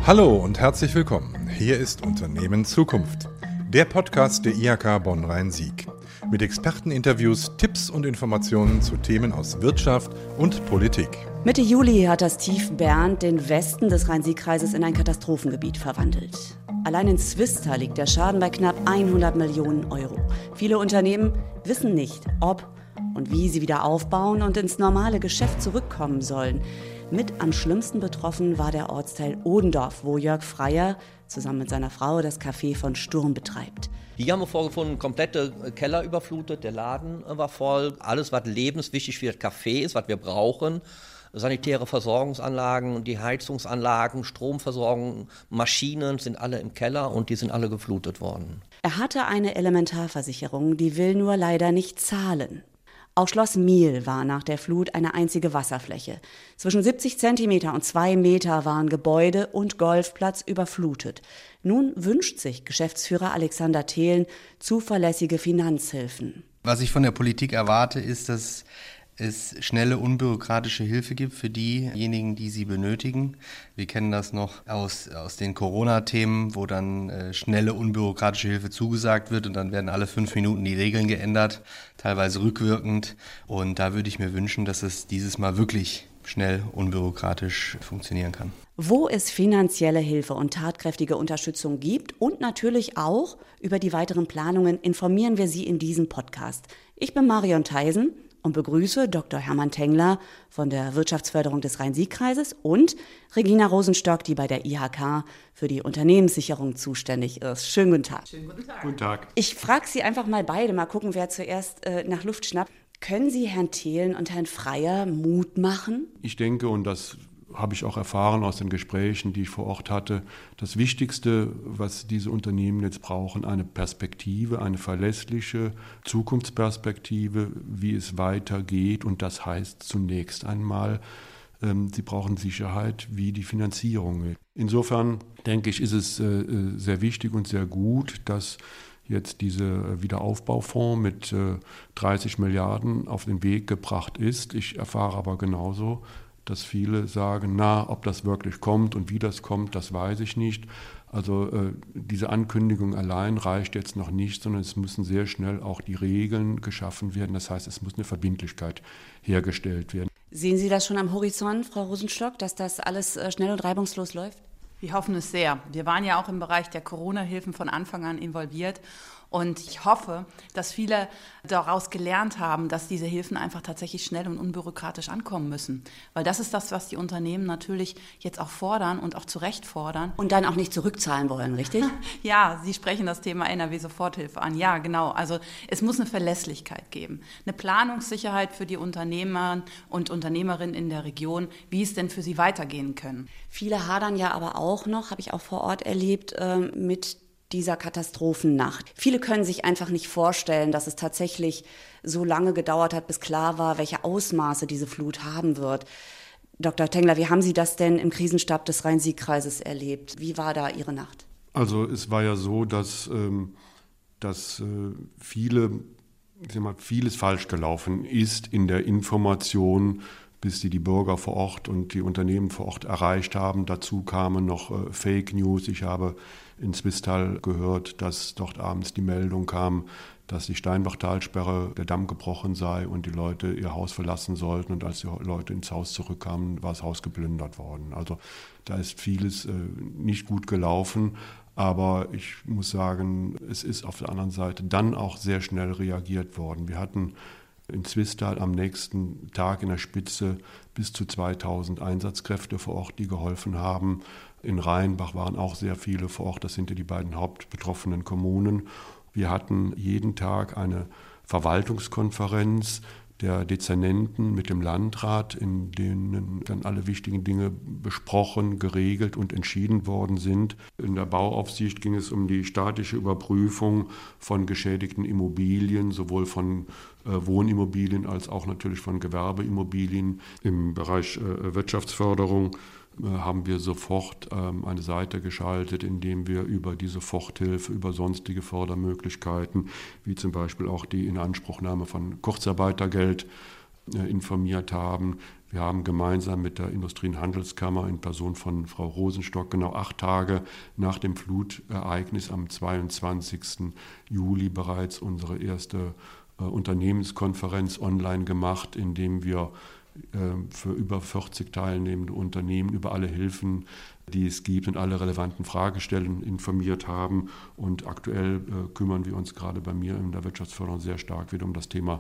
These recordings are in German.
Hallo und herzlich willkommen. Hier ist Unternehmen Zukunft, der Podcast der IHK Bonn-Rhein-Sieg. Mit Experteninterviews, Tipps und Informationen zu Themen aus Wirtschaft und Politik. Mitte Juli hat das Tief Bernd den Westen des Rhein-Sieg-Kreises in ein Katastrophengebiet verwandelt. Allein in Zwistar liegt der Schaden bei knapp 100 Millionen Euro. Viele Unternehmen wissen nicht, ob und wie sie wieder aufbauen und ins normale Geschäft zurückkommen sollen. Mit am schlimmsten betroffen war der Ortsteil Odendorf, wo Jörg Freier zusammen mit seiner Frau das Café von Sturm betreibt. Hier haben wir vorgefunden, komplette Keller überflutet, der Laden war voll. Alles, was lebenswichtig für das Café ist, was wir brauchen. Sanitäre Versorgungsanlagen, die Heizungsanlagen, Stromversorgung, Maschinen sind alle im Keller und die sind alle geflutet worden. Er hatte eine Elementarversicherung, die will nur leider nicht zahlen. Auch Schloss Miel war nach der Flut eine einzige Wasserfläche. Zwischen 70 Zentimeter und 2 Meter waren Gebäude und Golfplatz überflutet. Nun wünscht sich Geschäftsführer Alexander Thelen zuverlässige Finanzhilfen. Was ich von der Politik erwarte, ist, dass es schnelle, unbürokratische Hilfe gibt für diejenigen, die sie benötigen. Wir kennen das noch aus den Corona-Themen, wo dann schnelle, unbürokratische Hilfe zugesagt wird und dann werden alle 5 Minuten die Regeln geändert, teilweise rückwirkend. Und da würde ich mir wünschen, dass es dieses Mal wirklich schnell, unbürokratisch funktionieren kann. Wo es finanzielle Hilfe und tatkräftige Unterstützung gibt und natürlich auch über die weiteren Planungen informieren wir Sie in diesem Podcast. Ich bin Marion Theisen und begrüße Dr. Hermann Tengler von der Wirtschaftsförderung des Rhein-Sieg-Kreises und Regina Rosenstock, die bei der IHK für die Unternehmenssicherung zuständig ist. Schönen guten Tag. Schönen guten Tag. Guten Tag. Ich frage Sie einfach mal beide, mal gucken, wer zuerst nach Luft schnappt. Können Sie Herrn Thelen und Herrn Freier Mut machen? Ich denke, und das habe ich auch erfahren aus den Gesprächen, die ich vor Ort hatte, das Wichtigste, was diese Unternehmen jetzt brauchen, eine Perspektive, eine verlässliche Zukunftsperspektive, wie es weitergeht. Und das heißt zunächst einmal, sie brauchen Sicherheit, wie die Finanzierung ist. Insofern denke ich, ist es sehr wichtig und sehr gut, dass jetzt dieser Wiederaufbaufonds mit 30 Milliarden auf den Weg gebracht ist. Ich erfahre aber genauso, dass viele sagen, ob das wirklich kommt und wie das kommt, das weiß ich nicht. Also diese Ankündigung allein reicht jetzt noch nicht, sondern es müssen sehr schnell auch die Regeln geschaffen werden. Das heißt, es muss eine Verbindlichkeit hergestellt werden. Sehen Sie das schon am Horizont, Frau Rosenstock, dass das alles schnell und reibungslos läuft? Wir hoffen es sehr. Wir waren ja auch im Bereich der Corona-Hilfen von Anfang an involviert. Und ich hoffe, dass viele daraus gelernt haben, dass diese Hilfen einfach tatsächlich schnell und unbürokratisch ankommen müssen. Weil das ist das, was die Unternehmen natürlich jetzt auch fordern und auch zu Recht fordern. Und dann auch nicht zurückzahlen wollen, richtig? Ja, Sie sprechen das Thema NRW-Soforthilfe an. Ja, genau. Also es muss eine Verlässlichkeit geben. Eine Planungssicherheit für die Unternehmer und Unternehmerinnen in der Region, wie es denn für sie weitergehen können. Viele hadern ja aber auch noch, habe ich auch vor Ort erlebt, mit dieser Katastrophennacht. Viele können sich einfach nicht vorstellen, dass es tatsächlich so lange gedauert hat, bis klar war, welche Ausmaße diese Flut haben wird. Dr. Tengler, wie haben Sie das denn im Krisenstab des Rhein-Sieg-Kreises erlebt? Wie war da Ihre Nacht? Also es war ja so, dass vieles falsch gelaufen ist in der Information, bis die Bürger vor Ort und die Unternehmen vor Ort erreicht haben. Dazu kamen noch Fake News. Ich habe in Zwistal gehört, dass dort abends die Meldung kam, dass die Steinbachtalsperre, der Damm gebrochen sei und die Leute ihr Haus verlassen sollten. Und als die Leute ins Haus zurückkamen, war das Haus geplündert worden. Also da ist vieles nicht gut gelaufen. Aber ich muss sagen, es ist auf der anderen Seite dann auch sehr schnell reagiert worden. Wir hatten in Zwistal am nächsten Tag in der Spitze bis zu 2000 Einsatzkräfte vor Ort, die geholfen haben. In Rheinbach waren auch sehr viele vor Ort, das sind ja die beiden hauptbetroffenen Kommunen. Wir hatten jeden Tag eine Verwaltungskonferenz der Dezernenten mit dem Landrat, in denen dann alle wichtigen Dinge besprochen, geregelt und entschieden worden sind. In der Bauaufsicht ging es um die statische Überprüfung von geschädigten Immobilien, sowohl von Wohnimmobilien als auch natürlich von Gewerbeimmobilien. Im Bereich Wirtschaftsförderung haben wir sofort eine Seite geschaltet, indem wir über die Soforthilfe, über sonstige Fördermöglichkeiten, wie zum Beispiel auch die Inanspruchnahme von Kurzarbeitergeld, informiert haben. Wir haben gemeinsam mit der Industrie- und Handelskammer in Person von Frau Rosenstock genau 8 Tage nach dem Flutereignis am 22. Juli bereits unsere erste Unternehmenskonferenz online gemacht, indem wir für über 40 teilnehmende Unternehmen über alle Hilfen, die es gibt und alle relevanten Fragestellen informiert haben. Und aktuell kümmern wir uns gerade bei mir in der Wirtschaftsförderung sehr stark wieder um das Thema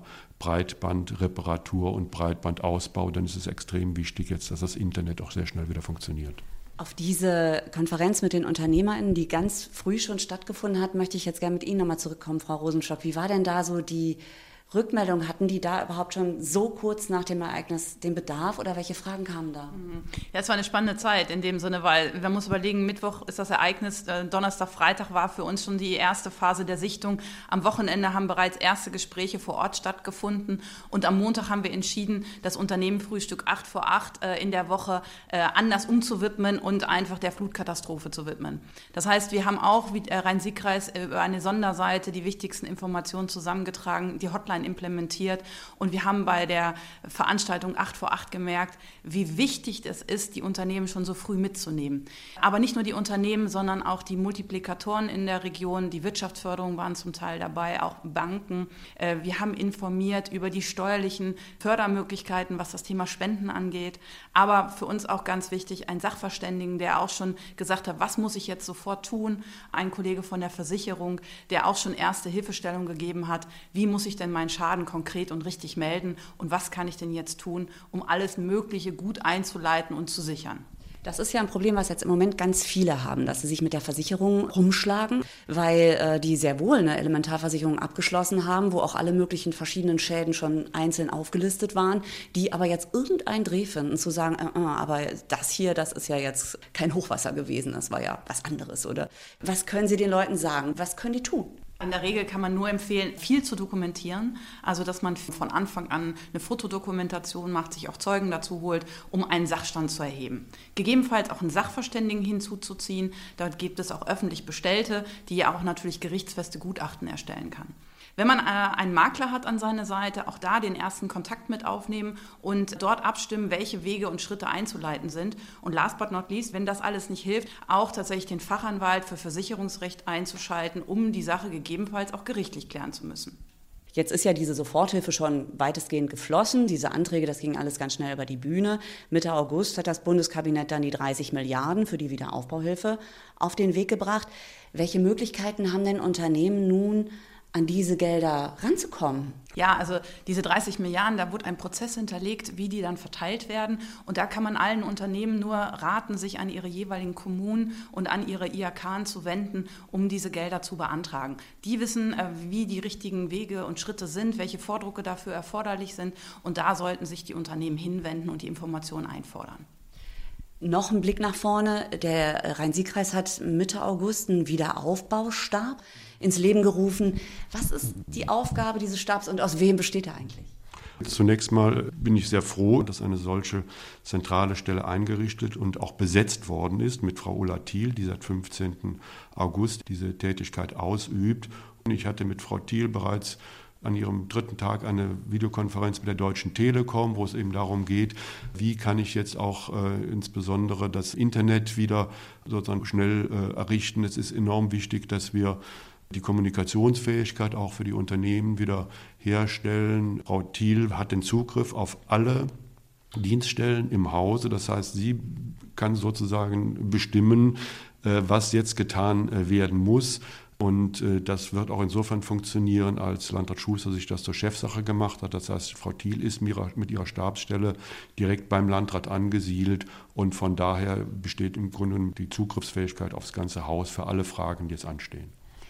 Breitbandreparatur und Breitbandausbau. Denn es ist extrem wichtig jetzt, dass das Internet auch sehr schnell wieder funktioniert. Auf diese Konferenz mit den UnternehmerInnen, die ganz früh schon stattgefunden hat, möchte ich jetzt gerne mit Ihnen nochmal zurückkommen, Frau Rosenstock. Wie war denn da so die Rückmeldung? Hatten die da überhaupt schon so kurz nach dem Ereignis den Bedarf oder welche Fragen kamen da? Ja, es war eine spannende Zeit in dem Sinne, weil man muss überlegen, Mittwoch ist das Ereignis, Donnerstag, Freitag war für uns schon die erste Phase der Sichtung. Am Wochenende haben bereits erste Gespräche vor Ort stattgefunden und am Montag haben wir entschieden, das Unternehmenfrühstück 8 vor 8 in der Woche anders umzuwidmen und einfach der Flutkatastrophe zu widmen. Das heißt, wir haben auch wie der Rhein-Sieg-Kreis über eine Sonderseite die wichtigsten Informationen zusammengetragen, die Hotline implementiert und wir haben bei der Veranstaltung 8 vor 8 gemerkt, wie wichtig es ist, die Unternehmen schon so früh mitzunehmen. Aber nicht nur die Unternehmen, sondern auch die Multiplikatoren in der Region, die Wirtschaftsförderung waren zum Teil dabei, auch Banken. Wir haben informiert über die steuerlichen Fördermöglichkeiten, was das Thema Spenden angeht. Aber für uns auch ganz wichtig, ein Sachverständigen, der auch schon gesagt hat, was muss ich jetzt sofort tun? Ein Kollege von der Versicherung, der auch schon erste Hilfestellung gegeben hat, wie muss ich denn meinen Schaden konkret und richtig melden und was kann ich denn jetzt tun, um alles Mögliche gut einzuleiten und zu sichern. Das ist ja ein Problem, was jetzt im Moment ganz viele haben, dass sie sich mit der Versicherung rumschlagen, weil die sehr wohl eine Elementarversicherung abgeschlossen haben, wo auch alle möglichen verschiedenen Schäden schon einzeln aufgelistet waren, die aber jetzt irgendeinen Dreh finden, zu sagen, aber das hier, das ist ja jetzt kein Hochwasser gewesen, das war ja was anderes, oder? Was können Sie den Leuten sagen? Was können die tun? In der Regel kann man nur empfehlen, viel zu dokumentieren, also dass man von Anfang an eine Fotodokumentation macht, sich auch Zeugen dazu holt, um einen Sachstand zu erheben. Gegebenenfalls auch einen Sachverständigen hinzuzuziehen, dort gibt es auch öffentlich Bestellte, die ja auch natürlich gerichtsfeste Gutachten erstellen kann. Wenn man einen Makler hat an seiner Seite, auch da den ersten Kontakt mit aufnehmen und dort abstimmen, welche Wege und Schritte einzuleiten sind. Und last but not least, wenn das alles nicht hilft, auch tatsächlich den Fachanwalt für Versicherungsrecht einzuschalten, um die Sache gegebenenfalls auch gerichtlich klären zu müssen. Jetzt ist ja diese Soforthilfe schon weitestgehend geflossen. Diese Anträge, das ging alles ganz schnell über die Bühne. Mitte August hat das Bundeskabinett dann die 30 Milliarden für die Wiederaufbauhilfe auf den Weg gebracht. Welche Möglichkeiten haben denn Unternehmen nun, an diese Gelder ranzukommen? Ja, also diese 30 Milliarden, da wurde ein Prozess hinterlegt, wie die dann verteilt werden. Und da kann man allen Unternehmen nur raten, sich an ihre jeweiligen Kommunen und an ihre IHK zu wenden, um diese Gelder zu beantragen. Die wissen, wie die richtigen Wege und Schritte sind, welche Vordrucke dafür erforderlich sind. Und da sollten sich die Unternehmen hinwenden und die Informationen einfordern. Noch ein Blick nach vorne. Der Rhein-Sieg-Kreis hat Mitte August einen Wiederaufbaustab ins Leben gerufen. Was ist die Aufgabe dieses Stabs und aus wem besteht er eigentlich? Zunächst mal bin ich sehr froh, dass eine solche zentrale Stelle eingerichtet und auch besetzt worden ist mit Frau Ulla Thiel, die seit 15. August diese Tätigkeit ausübt. Und ich hatte mit Frau Thiel bereits an ihrem 3. Tag eine Videokonferenz mit der Deutschen Telekom, wo es eben darum geht, wie kann ich jetzt auch insbesondere das Internet wieder sozusagen schnell errichten. Es ist enorm wichtig, dass wir die Kommunikationsfähigkeit auch für die Unternehmen wieder herstellen. Frau Thiel hat den Zugriff auf alle Dienststellen im Hause. Das heißt, sie kann sozusagen bestimmen, was jetzt getan werden muss. Und das wird auch insofern funktionieren, als Landrat Schuster sich das zur Chefsache gemacht hat. Das heißt, Frau Thiel ist mit ihrer Stabsstelle direkt beim Landrat angesiedelt. Und von daher besteht im Grunde die Zugriffsfähigkeit aufs ganze Haus für alle Fragen, die jetzt anstehen.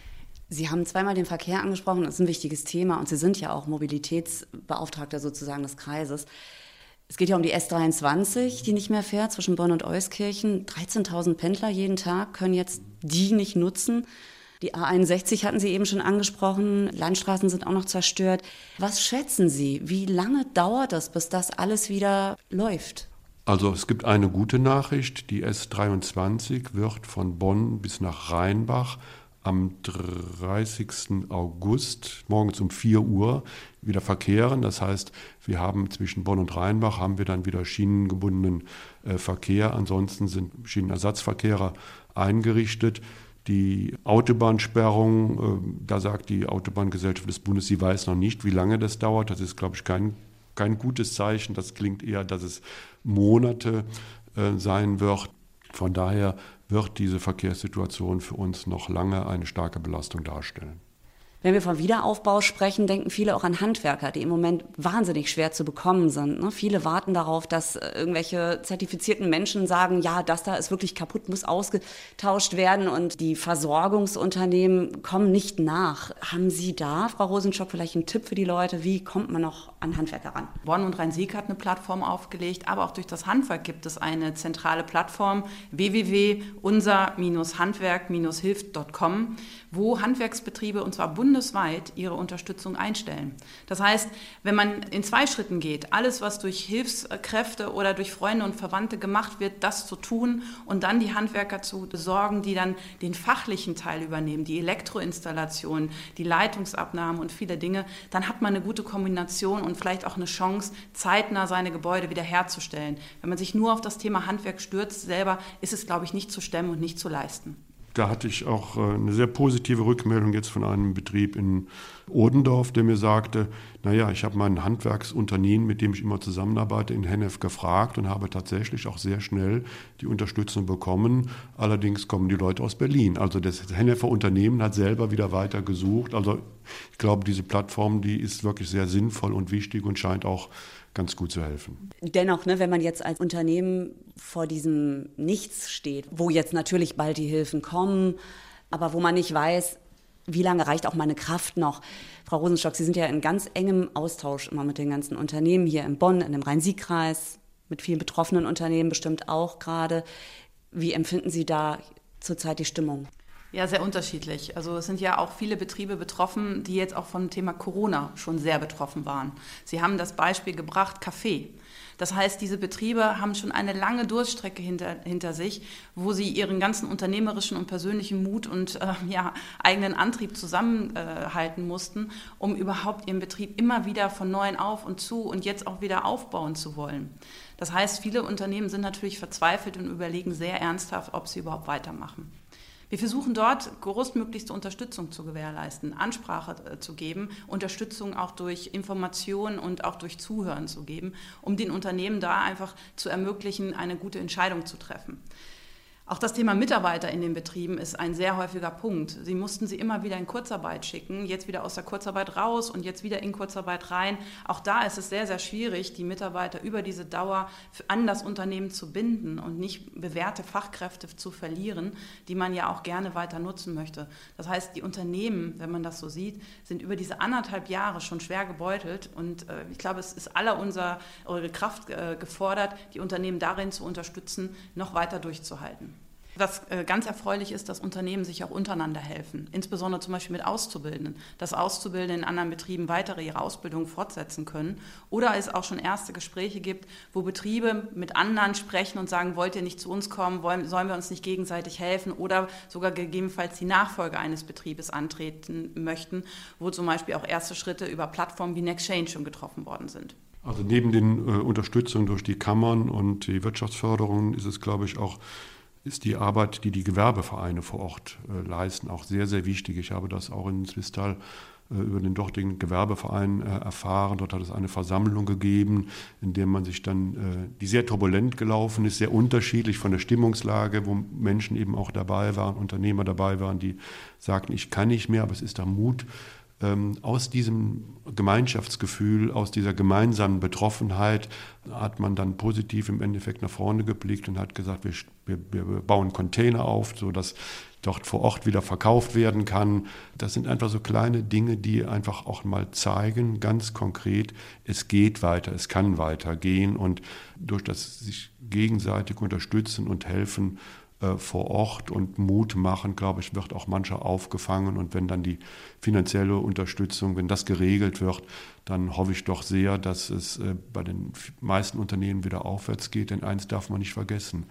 Sie haben zweimal den Verkehr angesprochen, das ist ein wichtiges Thema und Sie sind ja auch Mobilitätsbeauftragter sozusagen des Kreises. Es geht ja um die S23, die nicht mehr fährt zwischen Bonn und Euskirchen. 13.000 Pendler jeden Tag können jetzt die nicht nutzen. Die A61 hatten Sie eben schon angesprochen, Landstraßen sind auch noch zerstört. Was schätzen Sie, wie lange dauert es, bis das alles wieder läuft? Also es gibt eine gute Nachricht, die S23 wird von Bonn bis nach Rheinbach am 30. August morgens um 4 Uhr wieder verkehren. Das heißt, wir haben zwischen Bonn und Rheinbach haben wir dann wieder schienengebundenen Verkehr. Ansonsten sind Schienenersatzverkehre eingerichtet. Die Autobahnsperrung, da sagt die Autobahngesellschaft des Bundes, sie weiß noch nicht, wie lange das dauert. Das ist, glaube ich, kein gutes Zeichen. Das klingt eher, dass es Monate sein wird. Von daher wird diese Verkehrssituation für uns noch lange eine starke Belastung darstellen. Wenn wir vom Wiederaufbau sprechen, denken viele auch an Handwerker, die im Moment wahnsinnig schwer zu bekommen sind. Ne? Viele warten darauf, dass irgendwelche zertifizierten Menschen sagen, ja, das da ist wirklich kaputt, muss ausgetauscht werden. Und die Versorgungsunternehmen kommen nicht nach. Haben Sie da, Frau Rosenschock, vielleicht einen Tipp für die Leute? Wie kommt man noch an Handwerker ran? Bonn und Rhein-Sieg hat eine Plattform aufgelegt, aber auch durch das Handwerk gibt es eine zentrale Plattform www.unser-handwerk-hilft.com, wo Handwerksbetriebe, und zwar bundesweit, ihre Unterstützung einstellen. Das heißt, wenn man in 2 Schritten geht, alles, was durch Hilfskräfte oder durch Freunde und Verwandte gemacht wird, das zu tun und dann die Handwerker zu besorgen, die dann den fachlichen Teil übernehmen, die Elektroinstallation, die Leitungsabnahmen und viele Dinge, dann hat man eine gute Kombination und vielleicht auch eine Chance, zeitnah seine Gebäude wiederherzustellen. Wenn man sich nur auf das Thema Handwerk stürzt selber, ist es, glaube ich, nicht zu stemmen und nicht zu leisten. Da hatte ich auch eine sehr positive Rückmeldung jetzt von einem Betrieb in Odendorf, der mir sagte, naja, ich habe mein Handwerksunternehmen, mit dem ich immer zusammenarbeite, in Hennef gefragt und habe tatsächlich auch sehr schnell die Unterstützung bekommen. Allerdings kommen die Leute aus Berlin. Also das Hennefer Unternehmen hat selber wieder weiter gesucht. Also ich glaube, diese Plattform, die ist wirklich sehr sinnvoll und wichtig und scheint auch ganz gut zu helfen. Dennoch, ne, wenn man jetzt als Unternehmen vor diesem Nichts steht, wo jetzt natürlich bald die Hilfen kommen, aber wo man nicht weiß, wie lange reicht auch meine Kraft noch. Frau Rosenschock, Sie sind ja in ganz engem Austausch immer mit den ganzen Unternehmen hier in Bonn, in dem Rhein-Sieg-Kreis, mit vielen betroffenen Unternehmen bestimmt auch gerade. Wie empfinden Sie da zurzeit die Stimmung? Ja, sehr unterschiedlich. Also es sind ja auch viele Betriebe betroffen, die jetzt auch vom Thema Corona schon sehr betroffen waren. Sie haben das Beispiel gebracht, Kaffee. Das heißt, diese Betriebe haben schon eine lange Durststrecke hinter sich, wo sie ihren ganzen unternehmerischen und persönlichen Mut und eigenen Antrieb zusammenhalten mussten, um überhaupt ihren Betrieb immer wieder von Neuem auf und zu und jetzt auch wieder aufbauen zu wollen. Das heißt, viele Unternehmen sind natürlich verzweifelt und überlegen sehr ernsthaft, ob sie überhaupt weitermachen. Wir versuchen dort größtmöglichste Unterstützung zu gewährleisten, Ansprache zu geben, Unterstützung auch durch Informationen und auch durch Zuhören zu geben, um den Unternehmen da einfach zu ermöglichen, eine gute Entscheidung zu treffen. Auch das Thema Mitarbeiter in den Betrieben ist ein sehr häufiger Punkt. Sie mussten sie immer wieder in Kurzarbeit schicken, jetzt wieder aus der Kurzarbeit raus und jetzt wieder in Kurzarbeit rein. Auch da ist es sehr, sehr schwierig, die Mitarbeiter über diese Dauer an das Unternehmen zu binden und nicht bewährte Fachkräfte zu verlieren, die man ja auch gerne weiter nutzen möchte. Das heißt, die Unternehmen, wenn man das so sieht, sind über diese 1,5 Jahre schon schwer gebeutelt und ich glaube, es ist aller unsere Kraft gefordert, die Unternehmen darin zu unterstützen, noch weiter durchzuhalten. Was ganz erfreulich ist, dass Unternehmen sich auch untereinander helfen, insbesondere zum Beispiel mit Auszubildenden, dass Auszubildende in anderen Betrieben weitere ihre Ausbildung fortsetzen können oder es auch schon erste Gespräche gibt, wo Betriebe mit anderen sprechen und sagen, wollt ihr nicht zu uns kommen, sollen wir uns nicht gegenseitig helfen oder sogar gegebenenfalls die Nachfolge eines Betriebes antreten möchten, wo zum Beispiel auch erste Schritte über Plattformen wie Nextchange schon getroffen worden sind. Also neben den Unterstützungen durch die Kammern und die Wirtschaftsförderung ist es, glaube ich, auch ist die Arbeit, die die Gewerbevereine vor Ort leisten, auch sehr, sehr wichtig. Ich habe das auch in Swisttal über den dortigen Gewerbeverein erfahren. Dort hat es eine Versammlung gegeben, in der man sich dann, die sehr turbulent gelaufen ist, sehr unterschiedlich von der Stimmungslage, wo Menschen eben auch dabei waren, Unternehmer dabei waren, die sagten, ich kann nicht mehr, aber es ist da Mut. Aus diesem Gemeinschaftsgefühl, aus dieser gemeinsamen Betroffenheit hat man dann positiv im Endeffekt nach vorne geblickt und hat gesagt, wir bauen Container auf, sodass dort vor Ort wieder verkauft werden kann. Das sind einfach so kleine Dinge, die einfach auch mal zeigen, ganz konkret, es geht weiter, es kann weitergehen und durch das sich gegenseitig unterstützen und helfen, vor Ort und Mut machen, glaube ich, wird auch mancher aufgefangen. Und wenn dann die finanzielle Unterstützung, wenn das geregelt wird, dann hoffe ich doch sehr, dass es bei den meisten Unternehmen wieder aufwärts geht. Denn eins darf man nicht vergessen,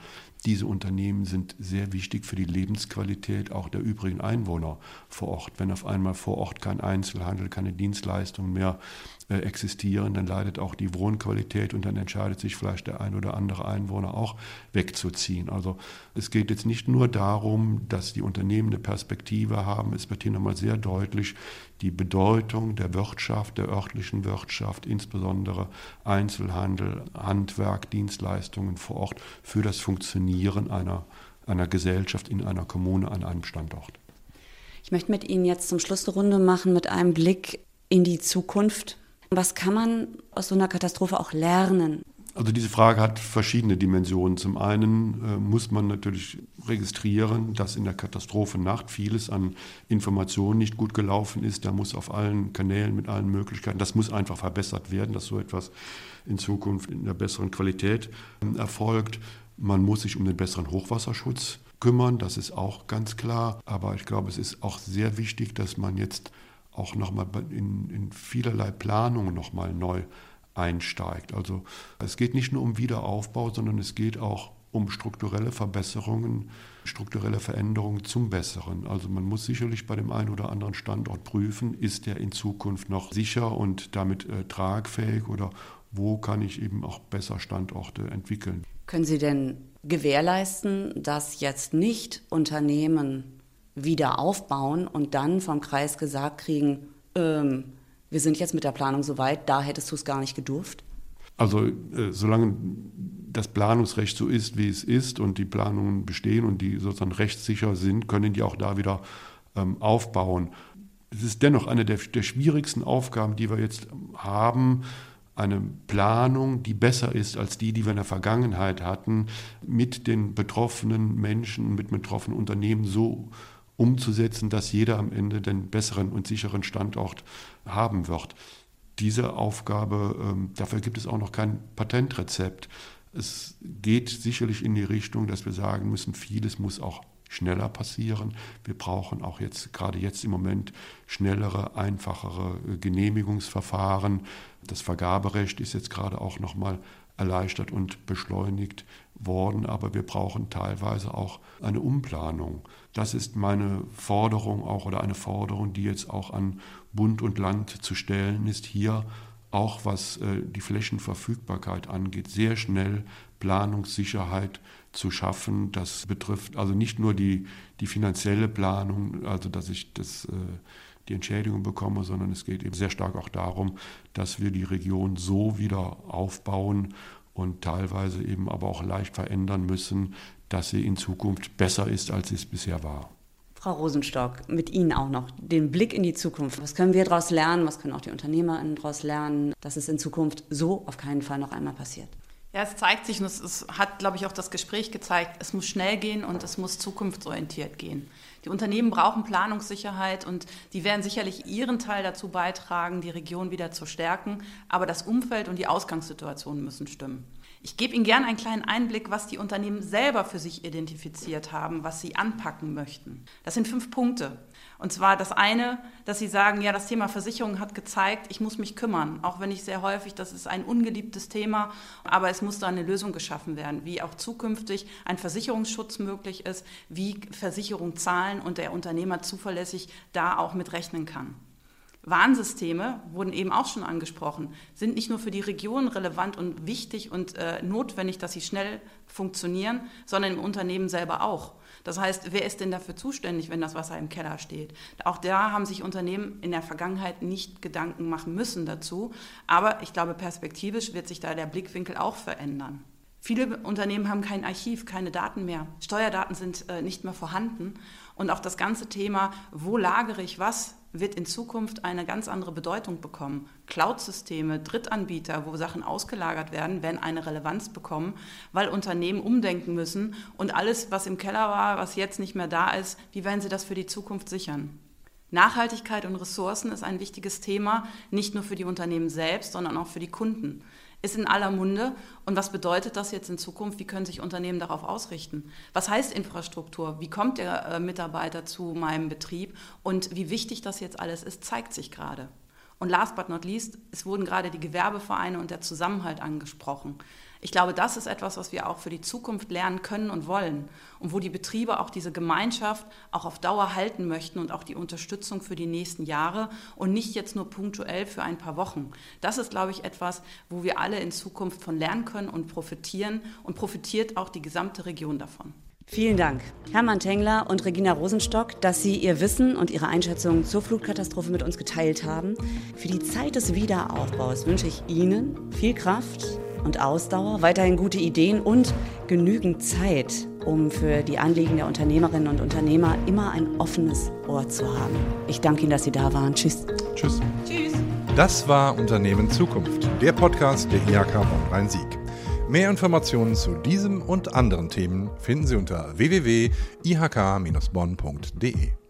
Diese Unternehmen sind sehr wichtig für die Lebensqualität auch der übrigen Einwohner vor Ort. Wenn auf einmal vor Ort kein Einzelhandel, keine Dienstleistungen mehr existieren, dann leidet auch die Wohnqualität und dann entscheidet sich vielleicht der ein oder andere Einwohner auch wegzuziehen. Also es geht jetzt nicht nur darum, dass die Unternehmen eine Perspektive haben, es wird hier nochmal sehr deutlich die Bedeutung der Wirtschaft, der örtlichen Wirtschaft, insbesondere Einzelhandel, Handwerk, Dienstleistungen vor Ort für das Funktionieren einer Gesellschaft in einer Kommune an einem Standort. Ich möchte mit Ihnen jetzt zum Schluss eine Runde machen mit einem Blick in die Zukunft. Was kann man aus so einer Katastrophe auch lernen? Also diese Frage hat verschiedene Dimensionen. Zum einen muss man natürlich registrieren, dass in der Katastrophennacht vieles an Informationen nicht gut gelaufen ist. Da muss auf allen Kanälen mit allen Möglichkeiten, das muss einfach verbessert werden, dass so etwas in Zukunft in einer besseren Qualität erfolgt. Man muss sich um den besseren Hochwasserschutz kümmern, das ist auch ganz klar. Aber ich glaube, es ist auch sehr wichtig, dass man jetzt auch nochmal in vielerlei Planungen nochmal neu einsteigt. Also es geht nicht nur um Wiederaufbau, sondern es geht auch um strukturelle Verbesserungen, strukturelle Veränderungen zum Besseren. Also man muss sicherlich bei dem einen oder anderen Standort prüfen, ist der in Zukunft noch sicher und damit tragfähig oder wo kann ich eben auch besser Standorte entwickeln. Können Sie denn gewährleisten, dass jetzt nicht Unternehmen wieder aufbauen und dann vom Kreis gesagt kriegen, wir sind jetzt mit der Planung soweit, da hättest du es gar nicht gedurft? Also solange das Planungsrecht so ist, wie es ist und die Planungen bestehen und die sozusagen rechtssicher sind, können die auch da wieder aufbauen. Es ist dennoch eine der schwierigsten Aufgaben, die wir jetzt haben, eine Planung, die besser ist als die wir in der Vergangenheit hatten, mit den betroffenen Menschen, mit betroffenen Unternehmen so umzusetzen, dass jeder am Ende den besseren und sicheren Standort haben wird. Diese Aufgabe, dafür gibt es auch noch kein Patentrezept. Es geht sicherlich in die Richtung, dass wir sagen müssen, vieles muss auch schneller passieren. Wir brauchen auch gerade jetzt im Moment schnellere, einfachere Genehmigungsverfahren. Das Vergaberecht ist jetzt gerade auch nochmal erleichtert und beschleunigt worden, aber wir brauchen teilweise auch eine Umplanung. Das ist meine Forderung auch oder eine Forderung, die jetzt auch an Bund und Land zu stellen ist, hier auch was die Flächenverfügbarkeit angeht, sehr schnell Planungssicherheit zu schaffen. Das betrifft also nicht nur die finanzielle Planung, also dass ich die Entschädigung bekomme, sondern es geht eben sehr stark auch darum, dass wir die Region so wieder aufbauen und teilweise eben aber auch leicht verändern müssen, dass sie in Zukunft besser ist, als sie es bisher war. Frau Rosenstock, mit Ihnen auch noch den Blick in die Zukunft. Was können wir daraus lernen? Was können auch die UnternehmerInnen daraus lernen, dass es in Zukunft so auf keinen Fall noch einmal passiert? Ja, es zeigt sich und es hat, glaube ich, auch das Gespräch gezeigt, es muss schnell gehen und es muss zukunftsorientiert gehen. Die Unternehmen brauchen Planungssicherheit und die werden sicherlich ihren Teil dazu beitragen, die Region wieder zu stärken, aber das Umfeld und die Ausgangssituation müssen stimmen. Ich gebe Ihnen gerne einen kleinen Einblick, was die Unternehmen selber für sich identifiziert haben, was sie anpacken möchten. Das sind 5 Punkte. Und zwar das eine, dass sie sagen, ja, das Thema Versicherung hat gezeigt, ich muss mich kümmern, auch wenn ich sehr häufig, das ist ein ungeliebtes Thema, aber es muss da eine Lösung geschaffen werden, wie auch zukünftig ein Versicherungsschutz möglich ist, wie Versicherungen zahlen und der Unternehmer zuverlässig da auch mit rechnen kann. Warnsysteme, wurden eben auch schon angesprochen, sind nicht nur für die Region relevant und wichtig und notwendig, dass sie schnell funktionieren, sondern im Unternehmen selber auch. Das heißt, wer ist denn dafür zuständig, wenn das Wasser im Keller steht? Auch da haben sich Unternehmen in der Vergangenheit nicht Gedanken machen müssen dazu. Aber ich glaube, perspektivisch wird sich da der Blickwinkel auch verändern. Viele Unternehmen haben kein Archiv, keine Daten mehr. Steuerdaten sind nicht mehr vorhanden. Und auch das ganze Thema, wo lagere ich was, wird in Zukunft eine ganz andere Bedeutung bekommen. Cloud-Systeme, Drittanbieter, wo Sachen ausgelagert werden, werden eine Relevanz bekommen, weil Unternehmen umdenken müssen und alles, was im Keller war, was jetzt nicht mehr da ist, wie werden sie das für die Zukunft sichern? Nachhaltigkeit und Ressourcen ist ein wichtiges Thema, nicht nur für die Unternehmen selbst, sondern auch für die Kunden. Ist in aller Munde. Und was bedeutet das jetzt in Zukunft? Wie können sich Unternehmen darauf ausrichten? Was heißt Infrastruktur? Wie kommt der Mitarbeiter zu meinem Betrieb? Und wie wichtig das jetzt alles ist, zeigt sich gerade. Und last but not least, es wurden gerade die Gewerbevereine und der Zusammenhalt angesprochen. Ich glaube, das ist etwas, was wir auch für die Zukunft lernen können und wollen und wo die Betriebe auch diese Gemeinschaft auch auf Dauer halten möchten und auch die Unterstützung für die nächsten Jahre und nicht jetzt nur punktuell für ein paar Wochen. Das ist, glaube ich, etwas, wo wir alle in Zukunft von lernen können und profitieren und profitiert auch die gesamte Region davon. Vielen Dank, Hermann Tengler und Regina Rosenstock, dass Sie Ihr Wissen und Ihre Einschätzung zur Flutkatastrophe mit uns geteilt haben. Für die Zeit des Wiederaufbaus wünsche ich Ihnen viel Kraft und Ausdauer, weiterhin gute Ideen und genügend Zeit, um für die Anliegen der Unternehmerinnen und Unternehmer immer ein offenes Ohr zu haben. Ich danke Ihnen, dass Sie da waren. Tschüss. Tschüss. Tschüss. Das war Unternehmen Zukunft, der Podcast der IHK Bonn-Rhein-Sieg. Mehr Informationen zu diesem und anderen Themen finden Sie unter www.ihk-bonn.de.